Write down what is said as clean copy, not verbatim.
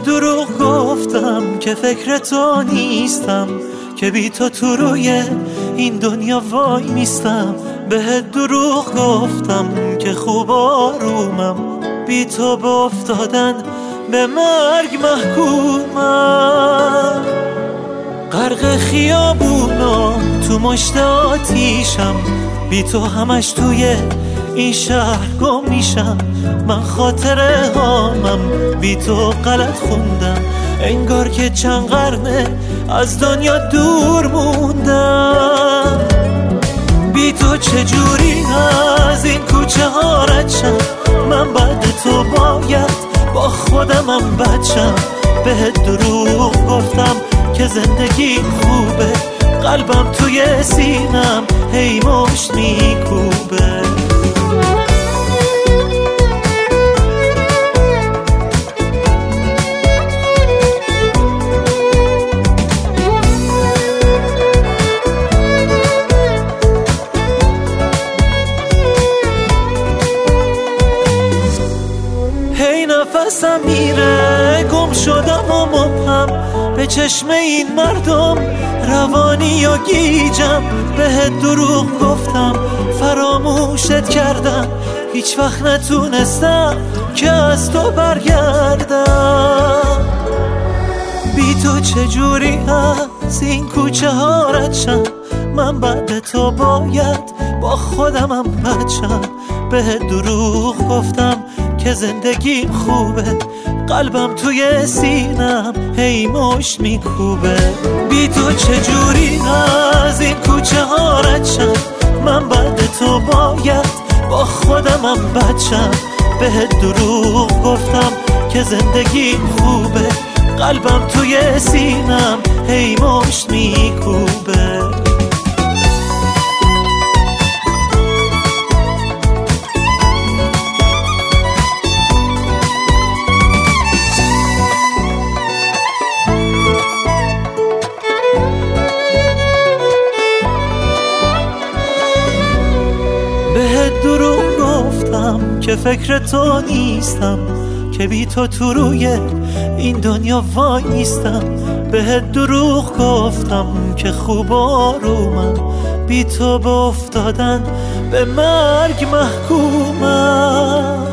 دروغ گفتم که فکر تو نیستم، که بی تو تو روی این دنیا وای نیستم. بهت دروغ گفتم که خوب آرومم، بی تو به افتادن به مرگ محکومم. غرق خیابونا تو مشت آتیشم، بی تو همش توی این شهر گم میشم. من خاطره هامم بی تو غلط خوندم، انگار که چند قرنه از دنیا دور موندم. بی تو چجوری از این کوچه ها رد شم؟ من بعد تو باید با خودمم بچم. بهت دروغ گفتم که زندگی خوبه، قلبم توی سینم هی مشت میکوبه. هی نفسم میره، گم شدم و مبهم به چشم این مردم، روانی و گیجم. بهت دروغ گفتم فراموشت کردم، هیچ وقت نتونستم که از تو برگردم. بی تو چجوری از این کوچه ها رد شم؟ من بعد تو باید با خودمم بچم. بهت دروغ گفتم که زندگی خوبه، قلبم توی سینم هی مشت میکوبه. بی تو چجوری از این کوچه ها رد شم؟ من بعد تو باید با خودمم بچم. بهت دروغ گفتم که زندگی خوبه، قلبم توی سینم هی مشت میکوبه. بهت دروغ گفتم که فکر تو نیستم، که بی تو تو روی این دنیا وای نیستم. بهت دروغ گفتم که خوب آرومم، بی تو به افتادن به مرگ محکومم.